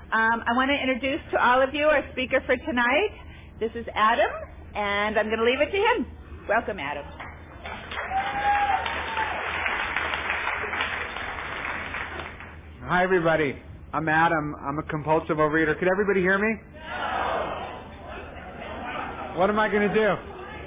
I want to introduce to all of you our speaker for tonight. This is Adam, and I'm going to leave it to him. Welcome, Adam. Hi, everybody. I'm Adam. I'm a compulsive overeater. Could everybody hear me? What am I going to do?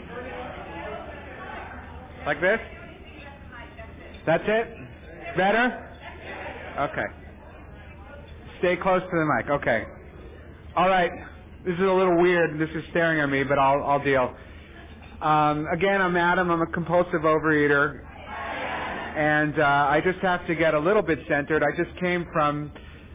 Like this? That's it? Better? Okay. Stay close to the mic. Okay. All right. This is a little weird. This is staring at me, but I'll deal. Again, I'm Adam. I'm a compulsive overeater. And I just have to get a little bit centered. I just came from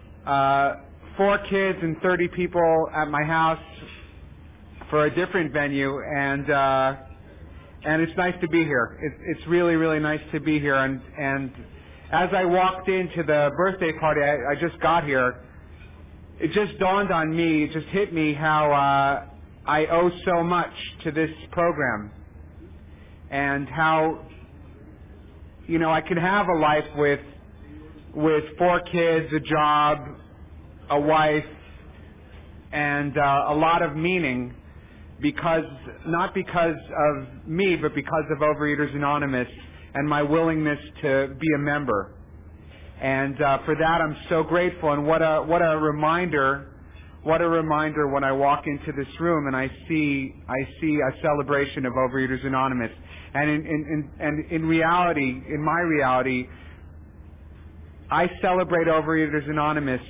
4 kids and 30 people at my house for a different venue, and it's nice to be here. It's really, really nice to be here. And as I walked into the birthday party, I just got here, it just dawned on me, it just hit me how I owe so much to this program, and how, you know, I can have a life with 4 kids, a job, a wife, and a lot of meaning, not because of me, but because of Overeaters Anonymous and my willingness to be a member. And for that, I'm so grateful. And what a reminder when I walk into this room and I see a celebration of Overeaters Anonymous. And in reality, in my reality, I celebrate Overeaters Anonymous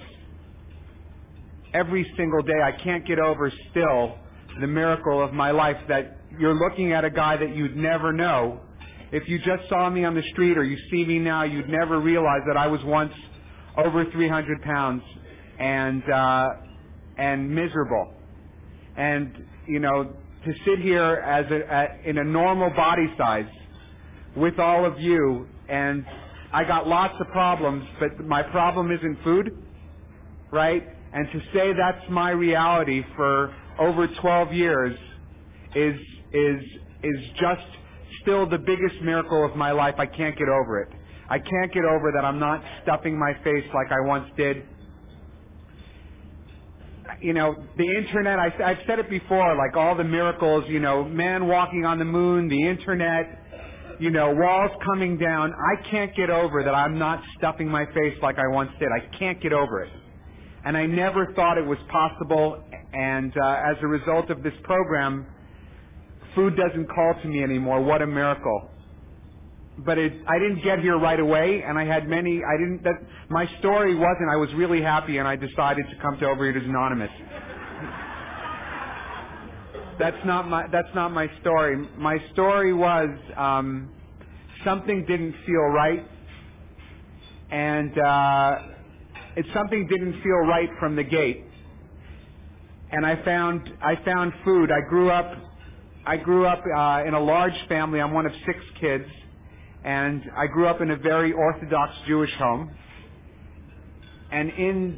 every single day. I can't get over still the miracle of my life, that you're looking at a guy that you'd never know. If you just saw me on the street or you see me now, you'd never realize that I was once over 300 pounds and miserable. And, you know, to sit here in a normal body size with all of you, and I got lots of problems, but my problem isn't food, right? And to say that's my reality for over 12 years is just still the biggest miracle of my life. I can't get over it. I can't get over that I'm not stuffing my face like I once did. You know, the internet, I've said it before, like all the miracles, you know, man walking on the moon, the internet, you know, walls coming down. I can't get over that I'm not stuffing my face like I once did. I can't get over it. And I never thought it was possible, and as a result of this program, food doesn't call to me anymore. What a miracle. But I didn't get here right away, and my story wasn't, I was really happy and I decided to come to Overeaters Anonymous. That's not my story. My story was, something didn't feel right, and something didn't feel right from the gate. And I found food. I grew up in a large family. I'm one of 6 kids, and I grew up in a very Orthodox Jewish home. And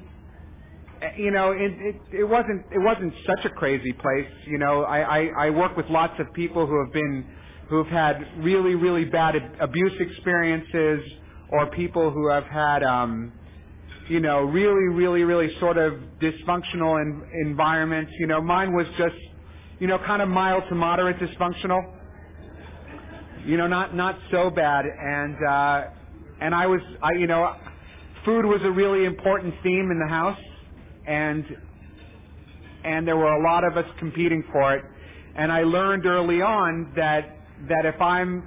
it wasn't such a crazy place. You know, I work with lots of people who've had really, really bad abuse experiences, or people who have had really, really, really sort of dysfunctional environments. You know, mine was just, you know, kind of mild to moderate dysfunctional. You know, not so bad. And food was a really important theme in the house, and there were a lot of us competing for it. And I learned early on that if I'm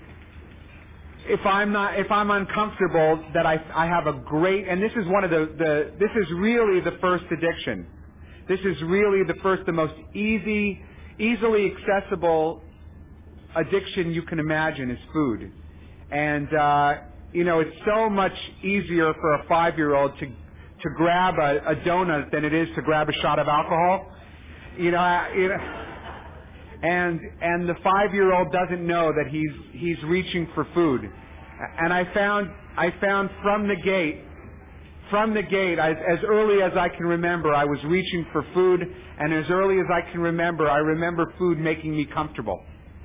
uncomfortable, that I have a great, and this is one of this is really the first addiction. This is really the most easily accessible addiction you can imagine is food. And, it's so much easier for a 5-year-old to grab a donut than it is to grab a shot of alcohol. And the 5-year-old doesn't know that he's reaching for food. And I found from the gate, as early as I can remember, I was reaching for food, and as early as I can remember, I remember food making me comfortable.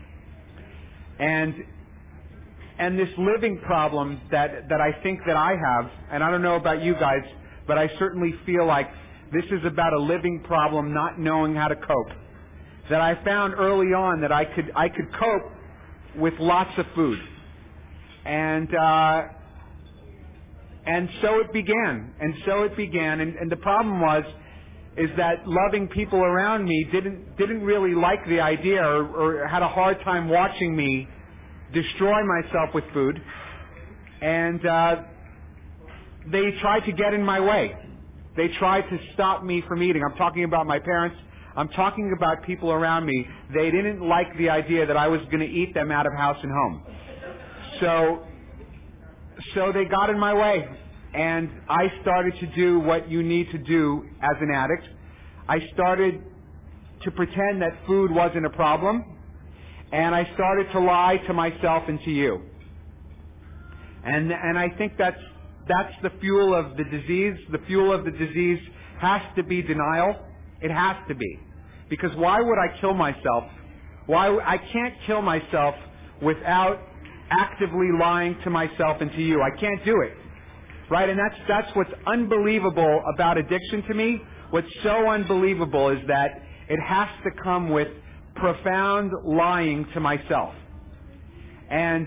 And this living problem that I think that I have, and I don't know about you guys, but I certainly feel like This is about a living problem, not knowing how to cope. That I found early on that I could cope with lots of food. And so it began. And the problem is that loving people around me didn't really like the idea or had a hard time watching me destroy myself with food. And they tried to get in my way. They tried to stop me from eating. I'm talking about my parents. I'm talking about people around me. They didn't like the idea that I was going to eat them out of house and home. So they got in my way. And I started to do what you need to do as an addict. I started to pretend that food wasn't a problem. And I started to lie to myself and to you. And I think that's the fuel of the disease. The fuel of the disease has to be denial. It has to be. Because why would I kill myself? I can't kill myself without actively lying to myself and to you. I can't do it. Right? And that's what's unbelievable about addiction to me. What's so unbelievable is that it has to come with profound lying to myself. And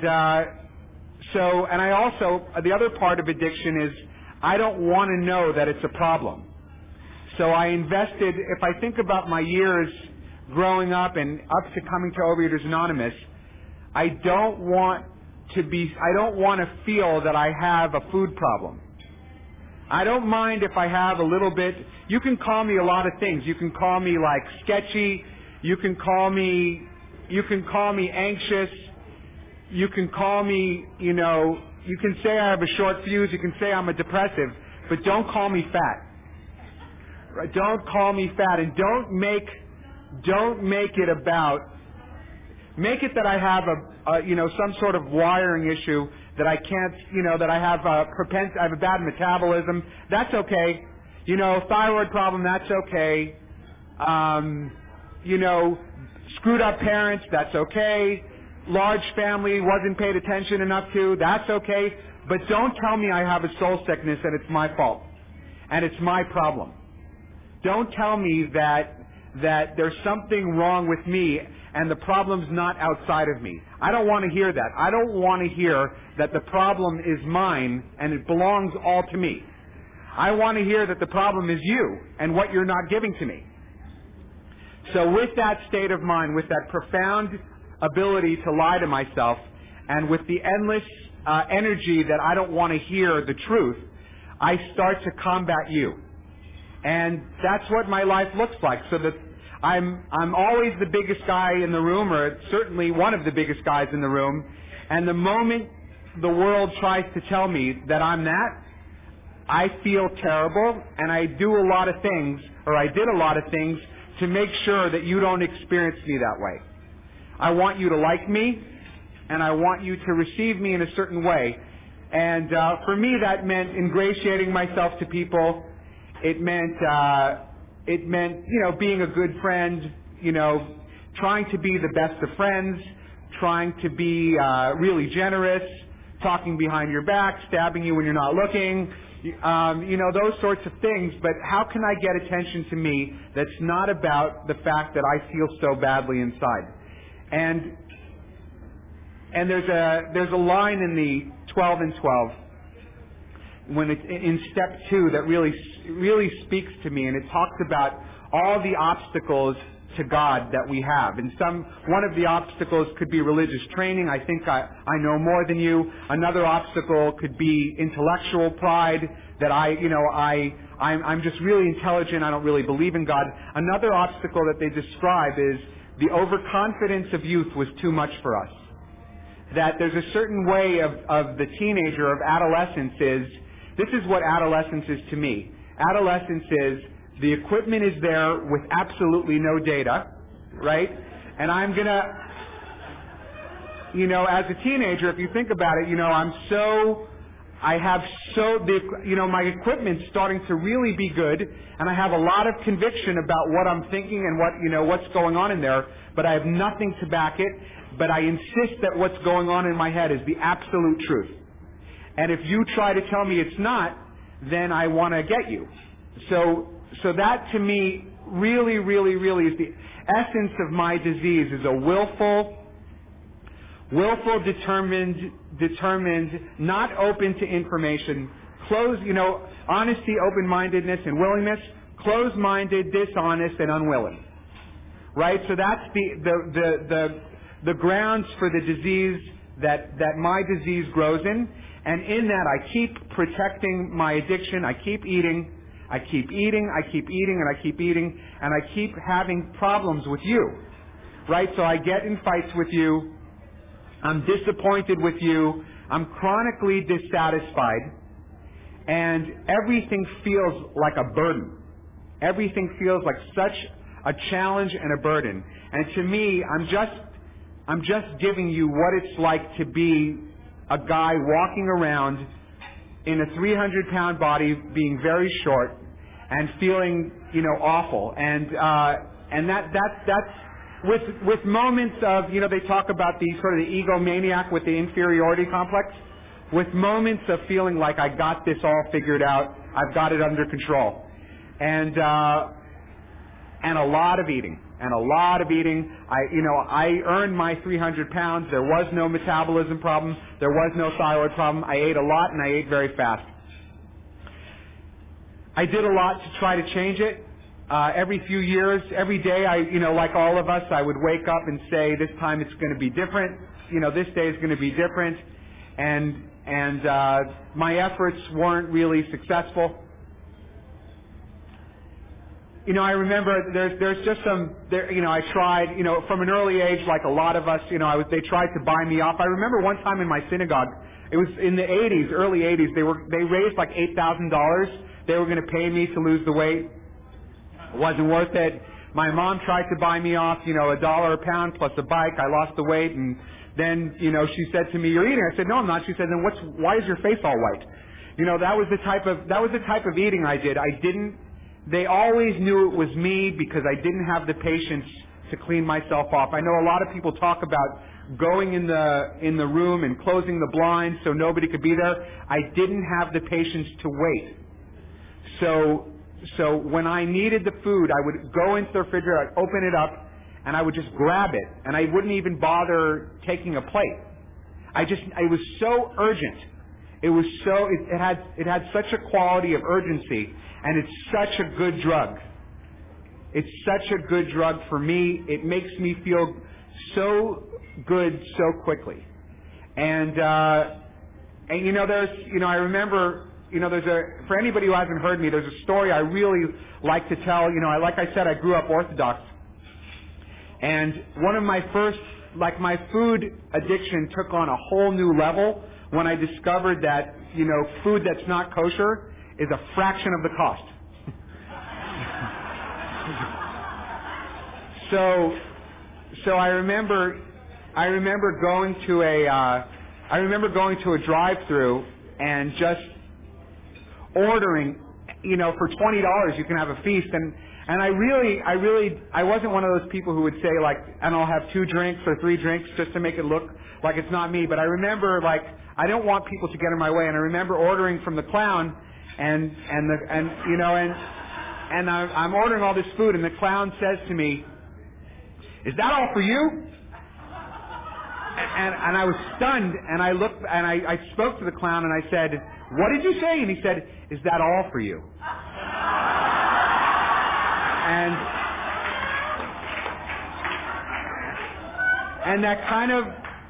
I also, the other part of addiction is I don't want to know that it's a problem. So I invested, if I think about my years growing up and up to coming to Overeaters Anonymous, I don't want to feel that I have a food problem. I don't mind if I have a little bit. You can call me a lot of things. You can call me like sketchy. You can call me anxious. You can call me, you can say I have a short fuse. You can say I'm a depressive, but don't call me fat. Right? Don't call me fat, and don't make it about. Make it that I have some sort of wiring issue that I can't, that I have I have a bad metabolism. That's okay. Thyroid problem. That's okay. Screwed up parents. That's okay. Large family, wasn't paid attention enough to. That's okay. But don't tell me I have a soul sickness and it's my fault and it's my problem. Don't tell me that there's something wrong with me and the problem's not outside of me. I don't want to hear that. I don't want to hear that the problem is mine and it belongs all to me. I want to hear that the problem is you and what you're not giving to me. So with that state of mind, with that profound ability to lie to myself, and with the endless energy that I don't want to hear the truth, I start to combat you. And that's what my life looks like. So that I'm always the biggest guy in the room, or certainly one of the biggest guys in the room. And the moment the world tries to tell me that I'm that, I feel terrible, and I do a lot of things, or I did a lot of things, to make sure that you don't experience me that way. I want you to like me, and I want you to receive me in a certain way. And for me, that meant ingratiating myself to people. It meant being a good friend, trying to be the best of friends, trying to be really generous, talking behind your back, stabbing you when you're not looking, those sorts of things. But how can I get attention to me that's not about the fact that I feel so badly inside? And there's a line in the 12 and 12 when it's in step 2 that really speaks to me, and it talks about all the obstacles to God that we have. And one of the obstacles could be religious training. I think I know more than you. Another obstacle could be intellectual pride, that I'm just really intelligent. I don't really believe in God. Another obstacle that they describe is the overconfidence of youth was too much for us. That there's a certain way of the teenager, of adolescence this is what adolescence is to me. Adolescence is the equipment is there with absolutely no data, right? And I'm gonna, as a teenager, if you think about it, my equipment's starting to really be good, and I have a lot of conviction about what I'm thinking and what's going on in there, but I have nothing to back it, but I insist that what's going on in my head is the absolute truth. And if you try to tell me it's not, then I want to get you. So that to me really, really, really is the essence of my disease, is a willful, determined, not open to information, honesty, open-mindedness, and willingness, closed-minded, dishonest, and unwilling. Right? So that's the grounds for the disease that my disease grows in. And in that, I keep protecting my addiction. I keep eating, and I keep eating, and I keep having problems with you. Right? So I get in fights with you. I'm disappointed with you. I'm chronically dissatisfied. And everything feels like a burden. Everything feels like such a challenge and a burden. And to me, I'm just giving you what it's like to be a guy walking around in a 300-pound body, being very short and feeling, awful. And that's with moments of, they talk about the sort of the egomaniac with the inferiority complex, with moments of feeling like I got this all figured out, I've got it under control. And a lot of eating. I earned my 300 pounds. There was no metabolism problem. There was no thyroid problem. I ate a lot and I ate very fast. I did a lot to try to change it. Every few years, every day, like all of us, I would wake up and say, this time it's going to be different. This day is going to be different. And my efforts weren't really successful. I remember there's just I tried, from an early age, like a lot of us, they tried to buy me off. I remember one time in my synagogue, it was in the 80s, early 80s, they raised like $8,000. They were going to pay me to lose the weight. It wasn't worth it. My mom tried to buy me off, $1 a pound plus a bike. I lost the weight, and then, she said to me, "You're eating." I said, "No, I'm not." She said, "Then why is your face all white?" That was the type of eating I did. They always knew it was me because I didn't have the patience to clean myself off. I know a lot of people talk about going in the room and closing the blinds so nobody could be there. I didn't have the patience to wait. So when I needed the food, I would go into the refrigerator, I'd open it up, and I would just grab it, and I wouldn't even bother taking a plate. It was so urgent. It had such a quality of urgency, and it's such a good drug. It's such a good drug for me. It makes me feel so good so quickly. And I remember, for anybody who hasn't heard me, there's a story I really like to tell. Like I said, I grew up Orthodox. And one of my first, my food addiction took on a whole new level when I discovered that, food that's not kosher is a fraction of the cost. So I remember going to a drive-through and just ordering, for $20 you can have a feast, and I wasn't one of those people who would say and I'll have 2 drinks or 3 drinks just to make it look like it's not me. But I remember I don't want people to get in my way, and I remember ordering from the clown, and I'm ordering all this food, and the clown says to me, "Is that all for you?" And I was stunned, and I looked, and I spoke to the clown, and I said, "What did you say?" And he said, "Is that all for you?" And that kind of,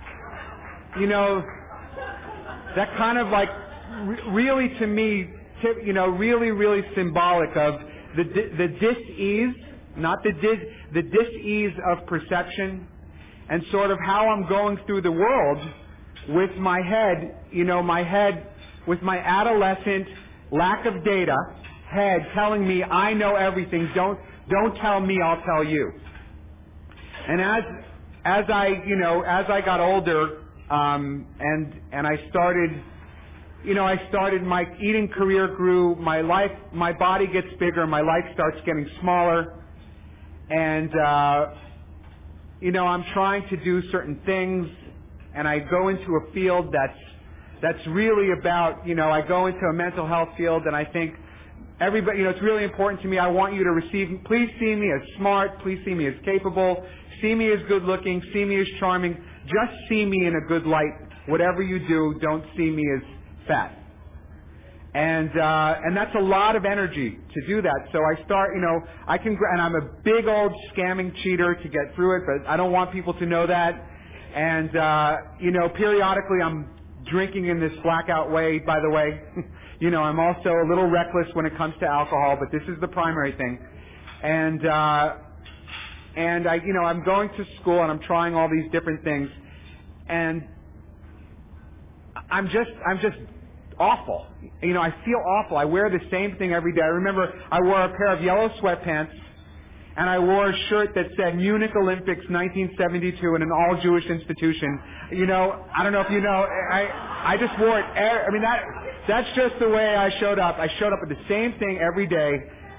really to me, really, really symbolic of the dis-ease, not the dis-ease of perception, and sort of how I'm going through the world with my head, with my adolescent lack of data head telling me I know everything. Don't tell me, I'll tell you. And as I got older, and I started my eating career grew, my body gets bigger, my life starts getting smaller, and I'm trying to do certain things, and I go into a field that's really about, I go into a mental health field, and I think everybody, it's really important to me. I want you to please see me as smart. Please see me as capable. See me as good looking. See me as charming. Just see me in a good light. Whatever you do, don't see me as fat. And that's a lot of energy to do that. So I start, and I'm a big old scamming cheater to get through it, but I don't want people to know that. And, periodically I'm drinking in this blackout way, by the way. I'm also a little reckless when it comes to alcohol, but this is the primary thing. And I'm going to school and I'm trying all these different things. And I'm just awful. I feel awful. I wear the same thing every day. I remember I wore a pair of yellow sweatpants and I wore a shirt that said Munich Olympics 1972 in an all-Jewish institution. I don't know if you know, I just wore it. That's just the way I showed up. I showed up with the same thing every day.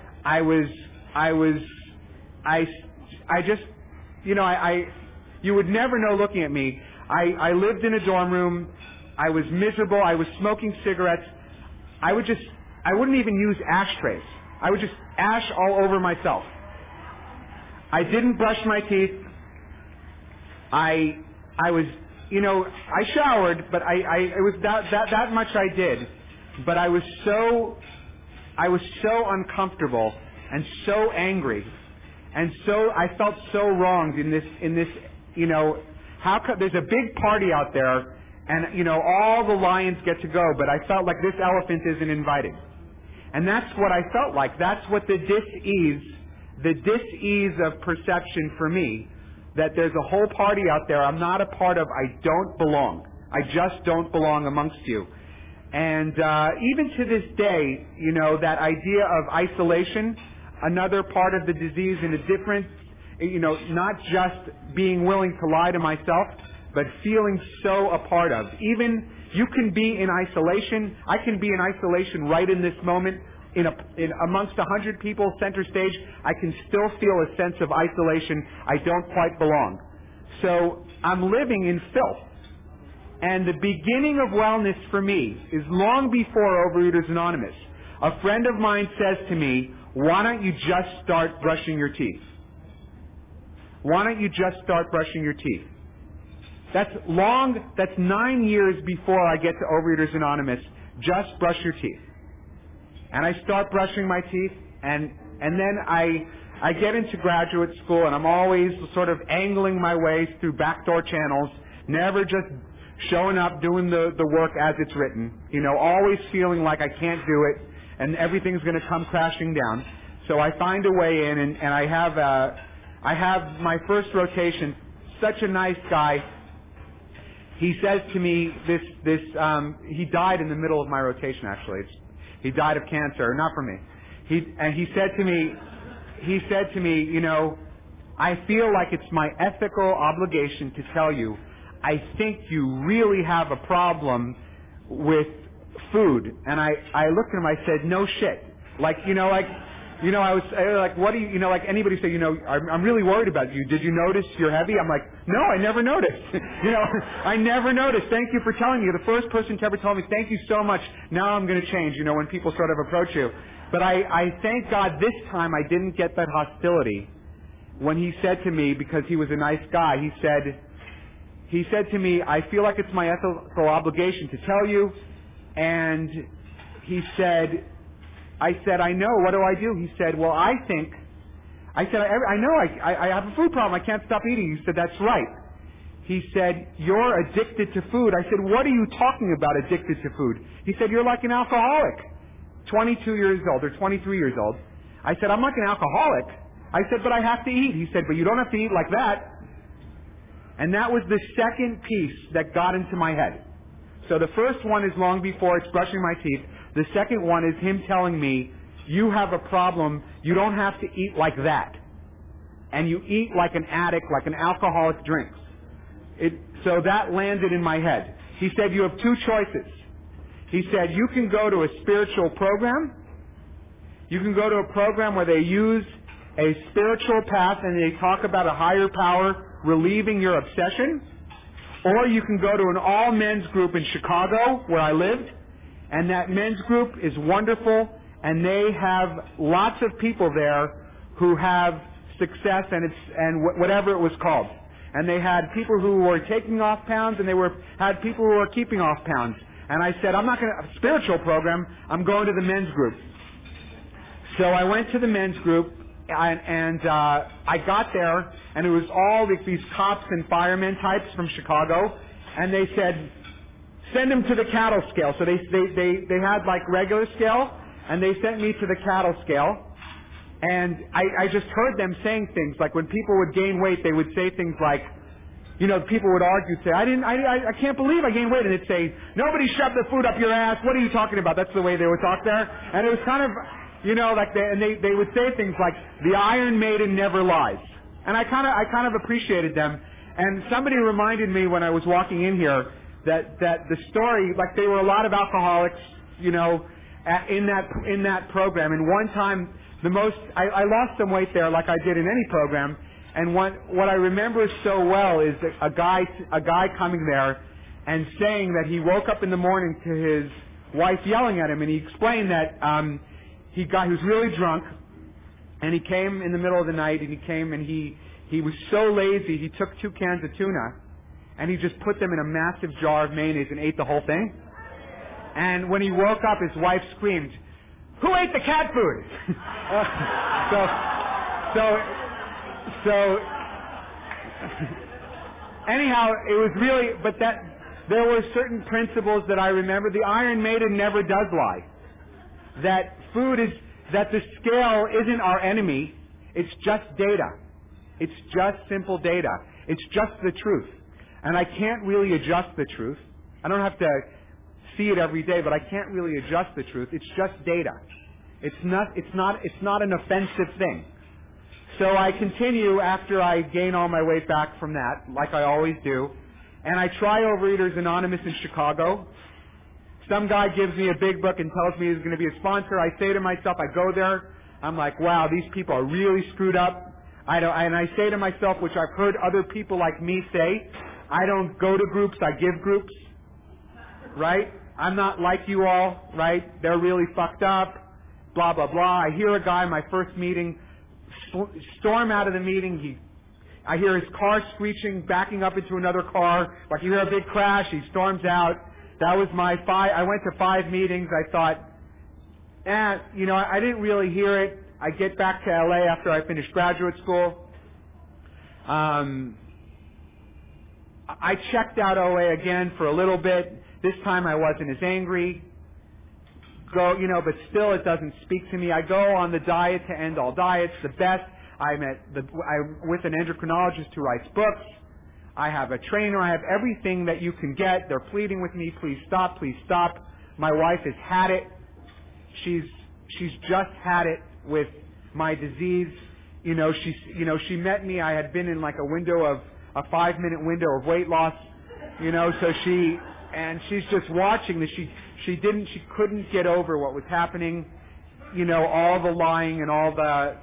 You would never know looking at me. I lived in a dorm room. I was miserable. I was smoking cigarettes. I wouldn't even use ashtrays. I would just ash all over myself. I didn't brush my teeth. I showered, but it was that much I did. But I was so uncomfortable and so angry, and so I felt so wronged in this. There's a big party out there. And, all the lions get to go, but I felt like this elephant isn't invited. And that's what I felt like. That's what the dis-ease of perception for me, that there's a whole party out there I'm not a part of. I don't belong. I just don't belong amongst you. And even to this day, that idea of isolation, another part of the disease in a different, not just being willing to lie to myself, but feeling so a part of. Even you can be in isolation. I can be in isolation right in this moment. In amongst 100 people center stage, I can still feel a sense of isolation. I don't quite belong. So I'm living in filth. And the beginning of wellness for me is long before Overeaters Anonymous. A friend of mine says to me, why don't you just start brushing your teeth? Why don't you just start brushing your teeth? That's 9 years before I get to Overeaters Anonymous. Just brush your teeth. And I start brushing my teeth, and then I get into graduate school, and I'm always sort of angling my way through backdoor channels, never just showing up, doing the work as it's written, always feeling like I can't do it, and everything's going to come crashing down. So I find a way in, and I have my first rotation. Such a nice guy. He says to me, he died in the middle of my rotation, actually. He died of cancer, not from me. He said to me, I feel like it's my ethical obligation to tell you, I think you really have a problem with food. And I looked at him, I said, no shit. I was like, what do you, like anybody say, I'm really worried about you. Did you notice you're heavy? I'm like, no, I never noticed. I never noticed. Thank you for telling me. You're the first person to ever tell me, thank you so much. Now I'm going to change, when people sort of approach you. But I thank God this time I didn't get that hostility when he said to me, because he was a nice guy, he said to me, I feel like it's my ethical obligation to tell you. And he said, I said, I know. What do I do? He said, well, I know I have a food problem. I can't stop eating. He said, that's right. He said, you're addicted to food. I said, what are you talking about, addicted to food? He said, you're like an alcoholic, 22 years old or 23 years old. I said, I'm like an alcoholic. I said, but I have to eat. He said, but you don't have to eat like that. And that was the second piece that got into my head. So the first one is long before it's brushing my teeth. The second one is him telling me, you have a problem, you don't have to eat like that. And you eat like an addict, like an alcoholic drinks. So that landed in my head. He said, you have two choices. He said, you can go to a spiritual program. You can go to a program where they use a spiritual path and they talk about a higher power relieving your obsession. Or you can go to an all-men's group in Chicago, where I lived. And that men's group is wonderful, and they have lots of people there who have success, and whatever it was called. And they had people who were taking off pounds, and had people who were keeping off pounds. And I said, I'm not going to, a spiritual program, I'm going to the men's group. So I went to the men's group, and I got there, and it was all these cops and firemen types from Chicago, and they said, send them to the cattle scale. So they had like regular scale, and they sent me to the cattle scale. And I just heard them saying things like when people would gain weight, they would say things like, you know, people would argue, say, I can't believe I gained weight. And they'd say, nobody shoved the food up your ass. What are you talking about? That's the way they would talk there. And it was kind of, you know, like they would say things like, the Iron Maiden never lies. And I kind of appreciated them. And somebody reminded me when I was walking in here that the story, like there were a lot of alcoholics, you know, in that program. And one time, I lost some weight there, like I did in any program. And what I remember so well is that a guy coming there and saying that he woke up in the morning to his wife yelling at him, and he explained that he was really drunk, and he came in the middle of the night, and he was so lazy he took 2 cans of tuna, and he just put them in a massive jar of mayonnaise and ate the whole thing. And when he woke up, his wife screamed, "Who ate the cat food?" So anyhow, it was really, but there were certain principles that I remember. The Iron Maiden never does lie. That the scale isn't our enemy. It's just data. It's just simple data. It's just the truth. And I can't really adjust the truth. I don't have to see it every day, but I can't really adjust the truth. It's just data. It's not an offensive thing. So I continue after I gain all my weight back from that, like I always do, and I try Overeaters Anonymous in Chicago. Some guy gives me a big book and tells me he's going to be a sponsor. I say to myself, I go there, I'm like, wow, these people are really screwed up. And I say to myself, which I've heard other people like me say, I don't go to groups, I give groups, right? I'm not like you all, right? They're really fucked up, blah, blah, blah. I hear a guy in my first meeting storm out of the meeting. I hear his car screeching, backing up into another car. Like you hear a big crash, he storms out. That was I went to 5 meetings. I thought, I didn't really hear it. I get back to LA after I finished graduate school. I checked out OA again for a little bit. This time I wasn't as angry. But still it doesn't speak to me. I go on the diet to end all diets, the best. I'm with an endocrinologist who writes books. I have a trainer. I have everything that you can get. They're pleading with me, please stop, please stop. My wife has had it. She's just had it with my disease. She met me. I had been in like a 5-minute window of weight loss. So she's just watching this. She couldn't get over what was happening. All the lying and all the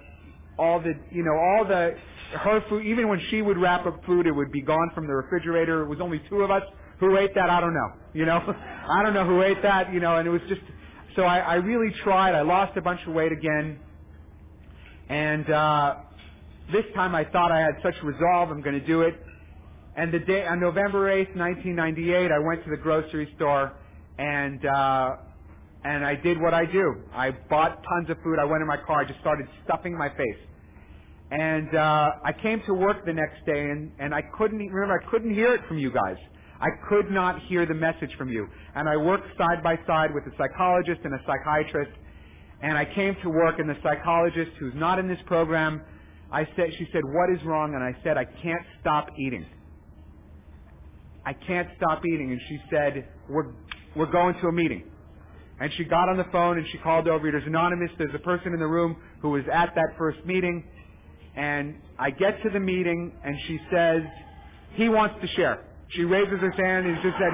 her food. Even when she would wrap up food, it would be gone from the refrigerator. It was only 2 of us who ate that. I don't know. I don't know who ate that. And it was just. So I really tried. I lost a bunch of weight again, and this time I thought I had such resolve. I'm going to do it. And the day on November 8th, 1998, I went to the grocery store, and I did what I do. I bought tons of food. I went in my car. I just started stuffing my face. And I came to work the next day, and I couldn't hear it from you guys. I could not hear the message from you. And I worked side by side with a psychologist and a psychiatrist. And I came to work, and the psychologist, who's not in this program, she said, "What is wrong?" And I said, "I can't stop eating. I can't stop eating." And she said, we're going to a meeting. And she got on the phone and she called Overeaters Anonymous. There's a person in the room who was at that first meeting. And I get to the meeting and she says, he wants to share. She raises her hand and she just said,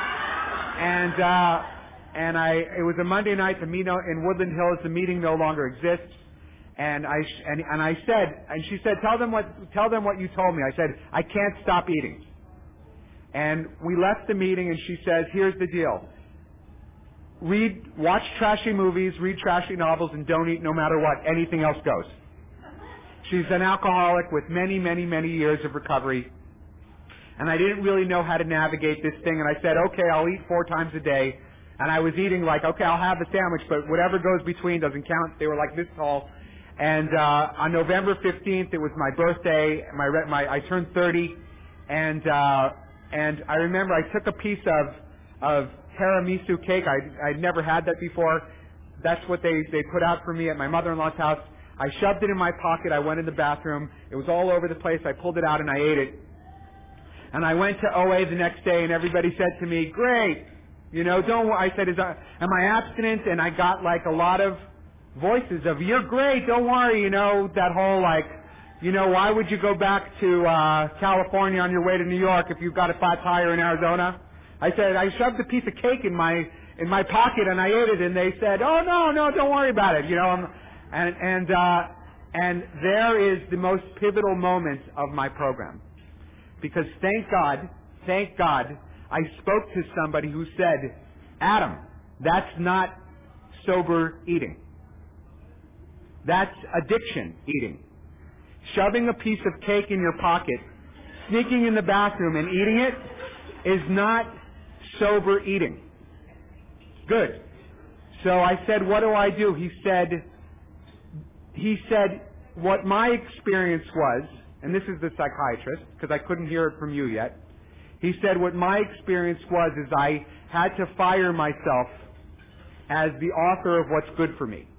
it was a Monday night in Woodland Hills. The meeting no longer exists. And she said, tell them what you told me. I said, I can't stop eating. And we left the meeting, and she says, here's the deal. watch trashy movies, read trashy novels, and don't eat no matter what. Anything else goes. She's an alcoholic with many, many, many years of recovery. And I didn't really know how to navigate this thing. And I said, okay, I'll eat 4 times a day. And I was eating like, okay, I'll have the sandwich, but whatever goes between doesn't count. They were like this tall. And on November 15th, it was my birthday. I turned 30. And I remember I took a piece of tiramisu cake. I'd never had that before. That's what they put out for me at my mother-in-law's house. I shoved it in my pocket. I went in the bathroom. It was all over the place. I pulled it out and I ate it. And I went to OA the next day, and everybody said to me, great. You know, don't worry. I said, am I abstinent? And I got like a lot of voices of, you're great, don't worry. You know, that whole like, you know, why would you go back to California on your way to New York if you've got a flat tire in Arizona? I said, I shoved a piece of cake in my pocket and I ate it, and they said, oh no, don't worry about it. You know, and there is the most pivotal moment of my program. Because thank God, I spoke to somebody who said, Adam, that's not sober eating. That's addiction eating. Shoving a piece of cake in your pocket, sneaking in the bathroom and eating it is not sober eating. Good. So I said, what do I do? He said, what my experience was, and this is the psychiatrist, because I couldn't hear it from you yet. He said what my experience was is I had to fire myself as the author of what's good for me.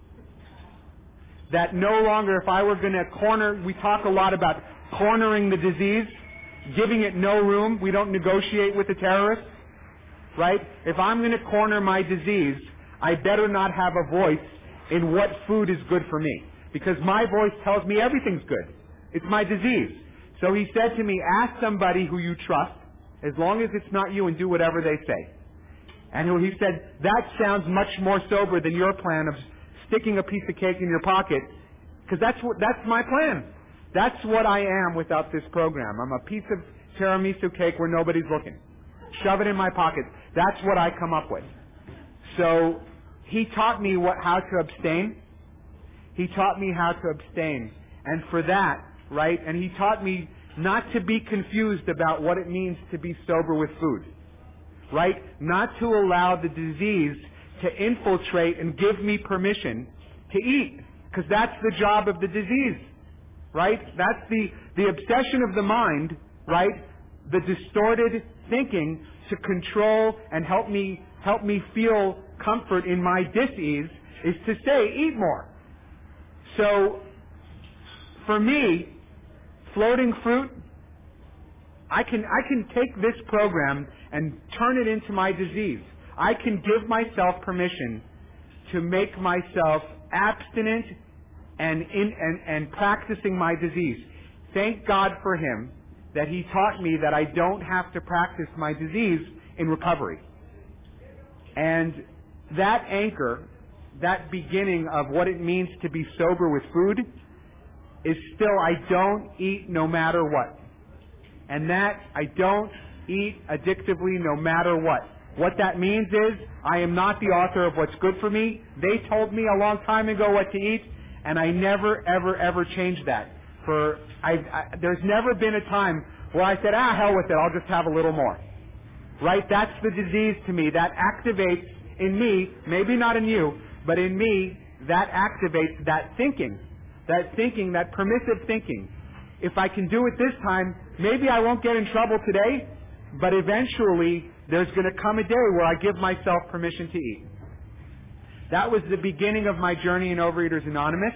That no longer, if I were going to corner, we talk a lot about cornering the disease, giving it no room. We don't negotiate with the terrorists, right? If I'm going to corner my disease, I better not have a voice in what food is good for me, because my voice tells me everything's good. It's my disease. So he said to me, ask somebody who you trust, as long as it's not you, and do whatever they say. And he said, that sounds much more sober than your plan of sticking a piece of cake in your pocket, because that's my plan. That's what I am without this program. I'm a piece of tiramisu cake where nobody's looking. Shove it in my pocket. That's what I come up with. So he taught me how to abstain. He taught me how to abstain. And for that, right, and he taught me not to be confused about what it means to be sober with food, right? Not to allow the disease to infiltrate and give me permission to eat, because that's the job of the disease, right? That's the obsession of the mind, right? The distorted thinking to control and help me feel comfort in my dis-ease is to say, eat more. So, for me, floating fruit, I can take this program and turn it into my disease. I can give myself permission to make myself abstinent and practicing my disease. Thank God for him that he taught me that I don't have to practice my disease in recovery. And that anchor, that beginning of what it means to be sober with food, is still, I don't eat no matter what. And that I don't eat addictively no matter what. What that means is, I am not the author of what's good for me. They told me a long time ago what to eat, and I never, ever, ever changed that. There's never been a time where I said, hell with it, I'll just have a little more. Right? That's the disease to me. That activates in me, maybe not in you, but in me, that activates that thinking, that permissive thinking. If I can do it this time, maybe I won't get in trouble today, but eventually there's going to come a day where I give myself permission to eat. That was the beginning of my journey in Overeaters Anonymous.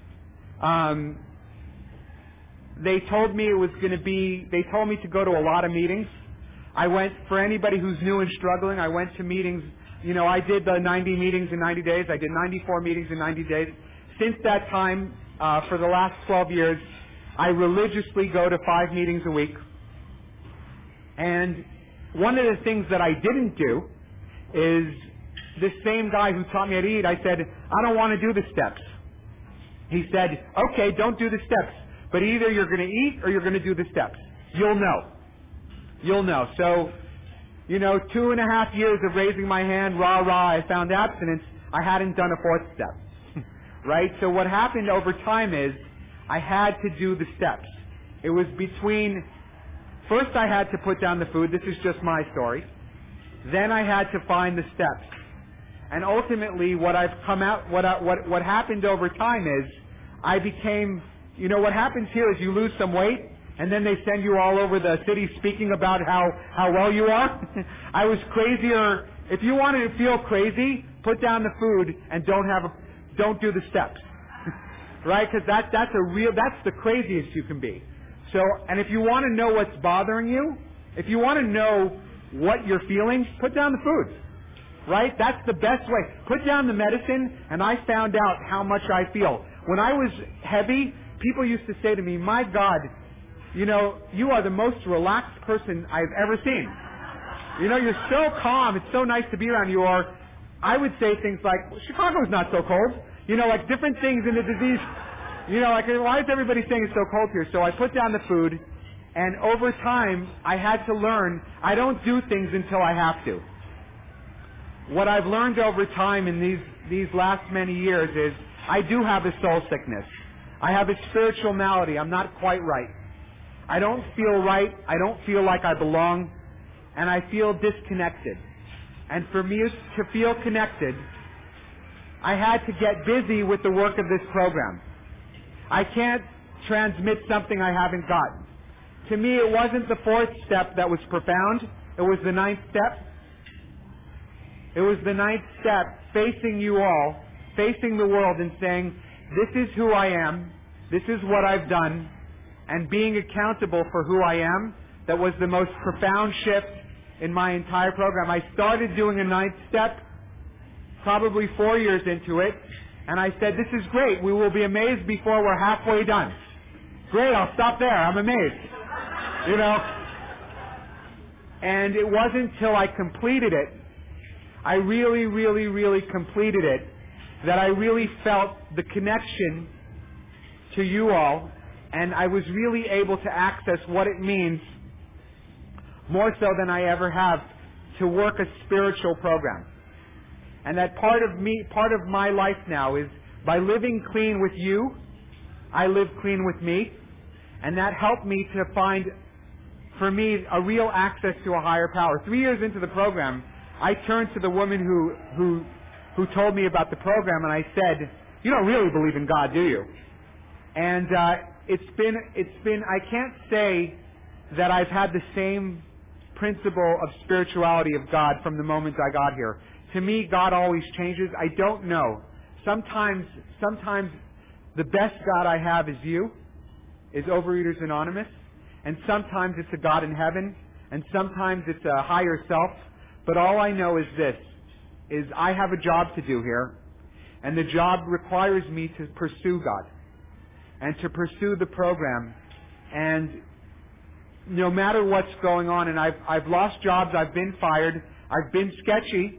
They told me they told me to go to a lot of meetings. I went, for anybody who's new and struggling, I went to meetings. You know, I did the 90 meetings in 90 days. I did 94 meetings in 90 days. Since that time, for the last 12 years, I religiously go to 5 meetings a week. And one of the things that I didn't do is, this same guy who taught me how to eat, I said, I don't want to do the steps. He said, okay, don't do the steps, but either you're going to eat or you're going to do the steps. You'll know. You'll know. So 2.5 years of raising my hand, rah, rah, I found abstinence, I hadn't done a fourth step. Right? So what happened over time is I had to do the steps. It was between, first I had to put down the food. This is just my story. Then I had to find the steps. And ultimately what happened over time is I became, what happens here is you lose some weight and then they send you all over the city speaking about how well you are. I was crazier. If you wanted to feel crazy, put down the food and don't do the steps. Right? Because that's the craziest you can be. So, and if you want to know what's bothering you, if you want to know what you're feeling, put down the food. Right? That's the best way. Put down the medicine, and I found out how much I feel. When I was heavy, people used to say to me, my God, you are the most relaxed person I've ever seen. You're so calm. It's so nice to be around you. Or I would say things like, Chicago's not so cold. Like different things in the disease. Like, why is everybody saying it's so cold here? So I put down the food, and over time, I had to learn, I don't do things until I have to. What I've learned over time in these last many years is I do have a soul sickness. I have a spiritual malady. I'm not quite right. I don't feel right. I don't feel like I belong. And I feel disconnected. And for me to feel connected, I had to get busy with the work of this program. I can't transmit something I haven't gotten. To me, it wasn't the fourth step that was profound. It was the ninth step. It was the ninth step, facing you all, facing the world and saying, this is who I am, this is what I've done, and being accountable for who I am. That was the most profound shift in my entire program. I started doing a ninth step probably 4 years into it, and I said, this is great. We will be amazed before we're halfway done. Great, I'll stop there. I'm amazed. And it wasn't till I completed it, I really, really, really completed it, that I really felt the connection to you all, and I was really able to access what it means, more so than I ever have, to work a spiritual program. And that part of my life now is, by living clean with you, I live clean with me, and that helped me to find, for me, a real access to a higher power. 3 years into the program, I turned to the woman who told me about the program, and I said, you don't really believe in God, do you? And it's been, I can't say that I've had the same principle of spirituality of God from the moment I got here. To me, God always changes. I don't know. Sometimes the best God I have is you, is Overeaters Anonymous, and sometimes it's a God in heaven, and sometimes it's a higher self. But all I know is this, is I have a job to do here, and the job requires me to pursue God, and to pursue the program, and no matter what's going on, and I've lost jobs, I've been fired, I've been sketchy,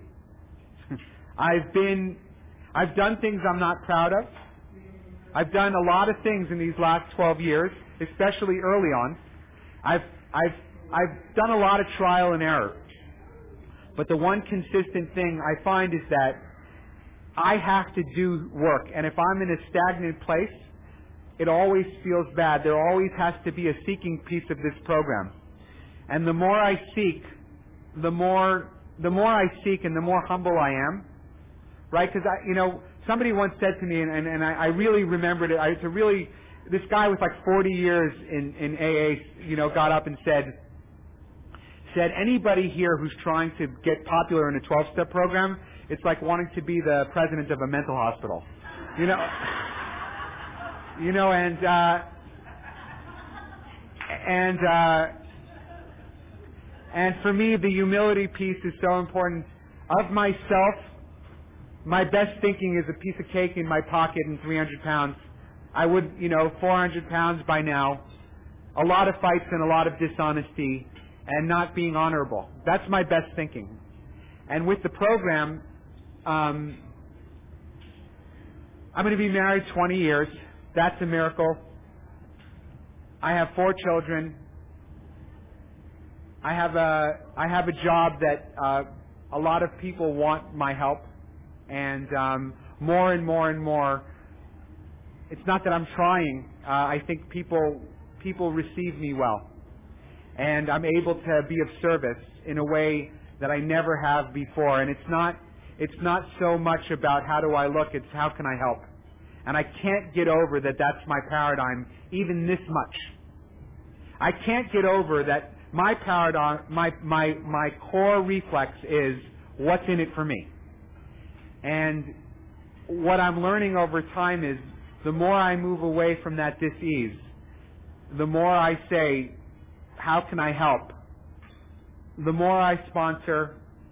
I've done things I'm not proud of. I've done a lot of things in these last 12 years, especially early on. I've done a lot of trial and error. But the one consistent thing I find is that I have to do work. And if I'm in a stagnant place, it always feels bad. There always has to be a seeking piece of this program. And the more I seek, the more I seek and the more humble I am. Right? Because somebody once said to me, and I really remembered it. This guy with like 40 years in AA, got up and said, anybody here who's trying to get popular in a 12-step program, it's like wanting to be the president of a mental hospital. And for me, the humility piece is so important. Of myself, my best thinking is a piece of cake in my pocket and 300 pounds. I would, 400 pounds by now. A lot of fights and a lot of dishonesty and not being honorable. That's my best thinking. And with the program, I'm going to be married 20 years. That's a miracle. I have 4 children. I have a job that a lot of people want my help, and more and more and more. It's not that I'm trying. I think people receive me well, and I'm able to be of service in a way that I never have before. And it's not so much about how do I look, it's how can I help. And I can't get over that that's my paradigm even this much. I can't get over that my paradigm, my core reflex is what's in it for me. And what I'm learning over time is the more I move away from that dis-ease, the more I say, how can I help? The more I sponsor,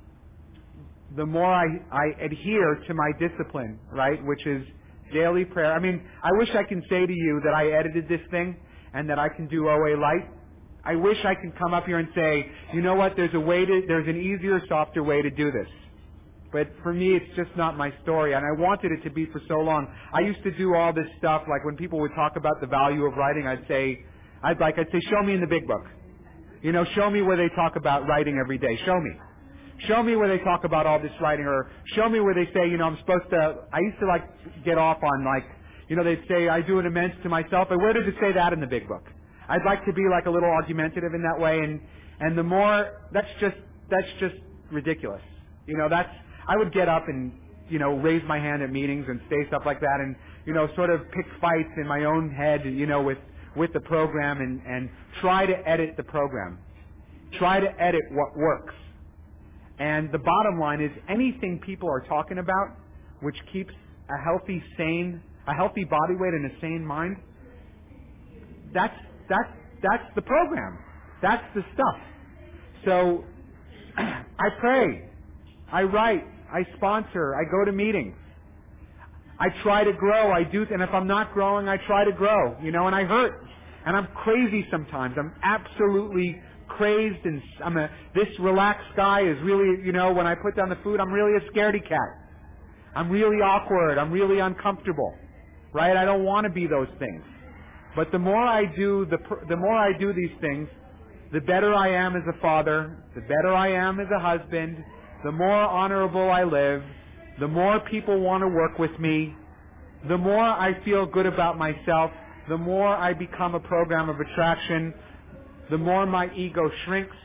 the more I adhere to my discipline, right, which is daily prayer. I mean, I wish I can say to you that I edited this thing and that I can do OA Light. I wish I could come up here and say, you know what, there's an easier, softer way to do this. But for me, it's just not my story, and I wanted it to be for so long. I used to do all this stuff, like when people would talk about the value of writing, I'd say, show me in the big book. You know, show me where they talk about writing every day. Show me. Show me where they talk about all this writing, or show me where they say, you know, I'm supposed to, I used to get off on they'd say, I do an amends to myself, but where does it say that in the big book? I'd like to be like a little argumentative in that way, and the more, that's just ridiculous. You know, I would get up and, you know, raise my hand at meetings and say stuff like that and, you know, sort of pick fights in my own head, you know, with the program and try to edit the program. Try to edit what works. And the bottom line is anything people are talking about which keeps a healthy body weight and a sane mind, that's the program. That's the stuff. So I pray, I write, I sponsor, I go to meetings. I try to grow, and if I'm not growing, I try to grow, you know, and I hurt. And I'm crazy sometimes. I'm absolutely crazed, and this relaxed guy is really, you know, when I put down the food, I'm really a scaredy cat. I'm really awkward. I'm really uncomfortable, right? I don't want to be those things. But the more I do these things, the better I am as a father, the better I am as a husband, the more honorable I live, the more people want to work with me, the more I feel good about myself, the more I become a program of attraction, the more my ego shrinks,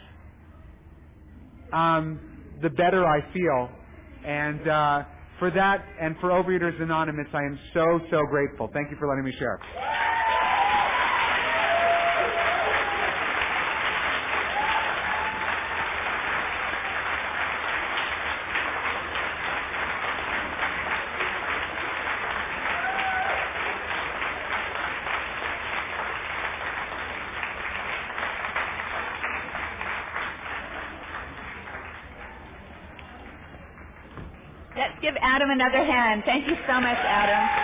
the better I feel. And for that, and for Overeaters Anonymous, I am so, so grateful. Thank you for letting me share. Let's give Adam another hand. Thank you so much, Adam.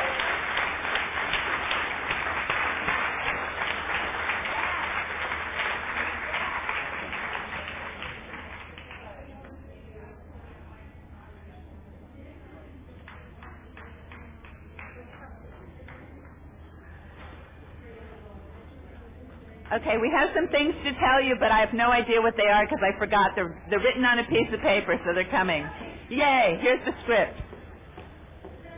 Okay, we have some things to tell you, but I have no idea what they are because I forgot. They're written on a piece of paper, so they're coming. Yay, here's the script.